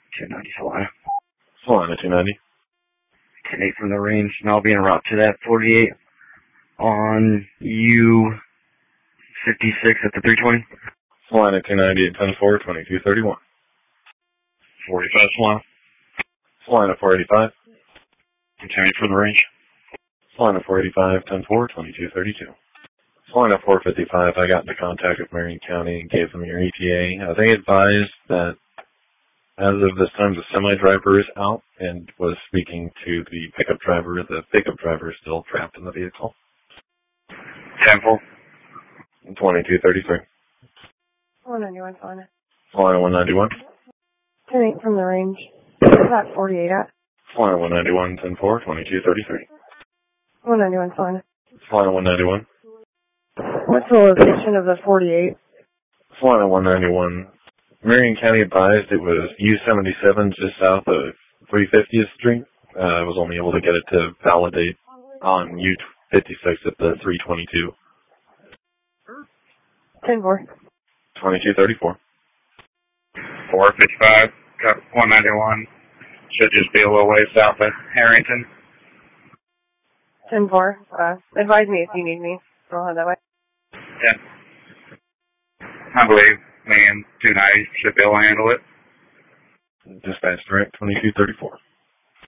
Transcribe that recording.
290 Solana. Solana 290. 10-8 from the range, and I'll be en route to that 48 on U56 at the 320. Solana 290 at 10-4, 2231. 45 Solana. Solana 485. 10-8 from the range. Solana 485, 10-4, 2232. Solana 455, I got into contact with Marion County and gave them your ETA. They advised that as of this time, the semi-driver is out and was speaking to the pickup driver. The pickup driver is still trapped in the vehicle. 10-4. 2233. 191, Solana. Solana 191. 10-8 from the range. Where's that 48 at? Solana 191, 10-4, 2233. 191, Solana. Solana 191. What's the location of the 48? Solana 191. Marion County advised it was U77 just south of 350th Street. I was only able to get it to validate on U56 at the 322. 10-4. 2234. 455, got 191. Should just be a little ways south of Harrington. 10-4. Advise me if you need me. I'll head that way. Yeah. I believe me and 290 should be able to handle it. Dispatch direct 2234.